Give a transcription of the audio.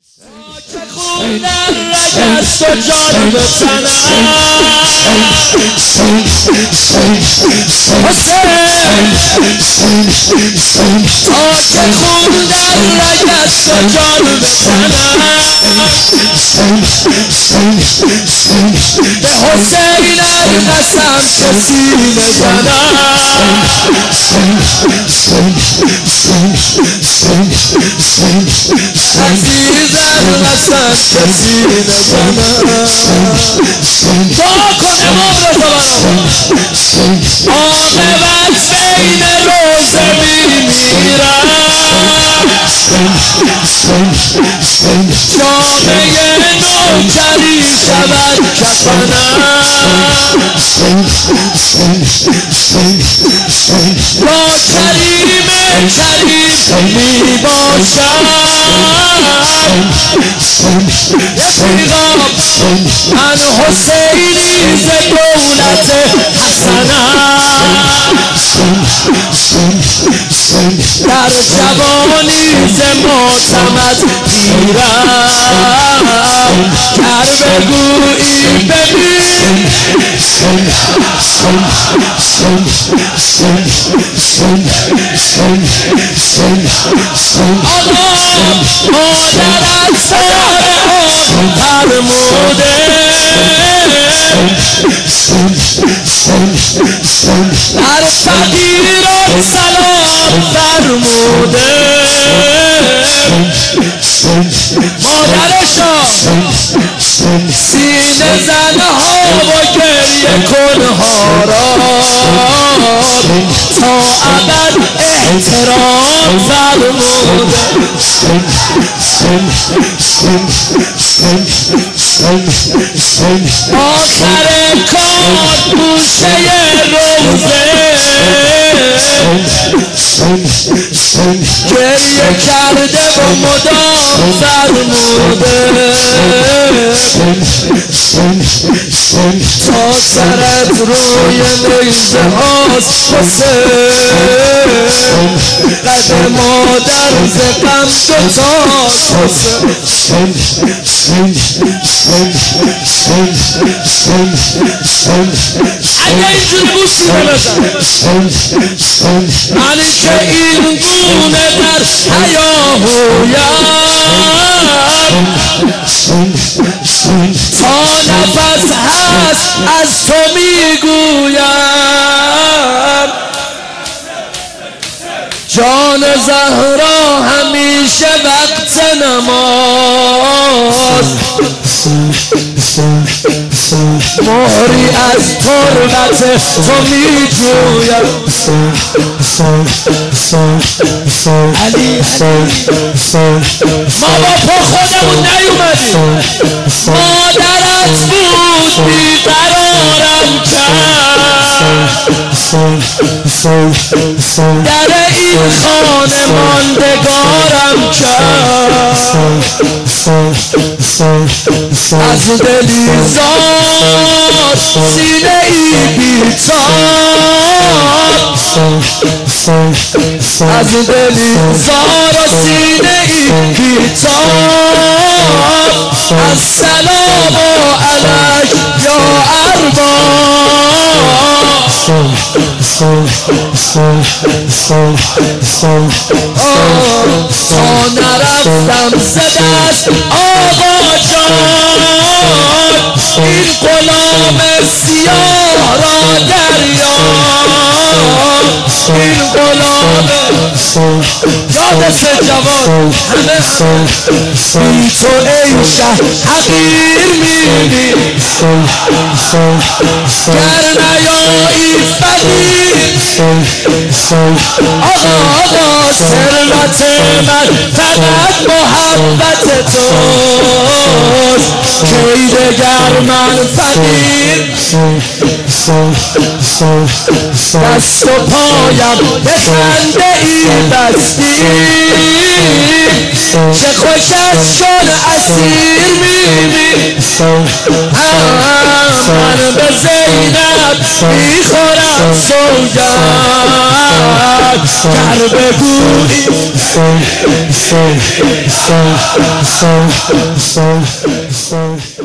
که خون در رگست و جان به تنم تا که خون در رگست و جان به تنم به حسین قسم که سینه زنم عزیزم قسم که سینه زنم دعا کن امام رضا عاقبت بین روزه میمیرم جامعه نوکری شود کفنم با کریم کریم می باشم یه پیغام من حسینی ز دولت حسنم در جوانی ز معتمد پیرم گر بگویی ببین آقا مادرت سارم فرموده در فقیران سلام فرموده مادرشا سینه زنها و گریه کنها را تا ابد احترام فرموده آخر کار گوشه روزه گریه کرده و مدام فرموده تا سرت روی نیزه هاست قد مادر ز غم دوتاست اگه اینجوری بوسی بزن من که این گونه در هیاهویم تا نفس هست از تو میگویم جان زهرا همیشه وقت نماز مهری از تربت تو می جویم علی ما با پا خودمون نیومدیم مادرت بود بیقرارم کرد در این خانه ماندگارم کرد از دلی زار سینه ای بیتاب از دلی زار سینه ای بیتاب السلام علیک یا ارباب تا نرفتم ز دست آقا جان این غلام سیاه را دریاب این غلام یاد سه جوان همه بی تو ای شه حقیر میبینی گر نیایی فقیر آقا ثروت من فقط محبت توست کی دگر من فقیر دست و پایم به خنده ای بستی چه خوش از چون اسیر میبینی من به زینب میخورم سوگند گر بگویی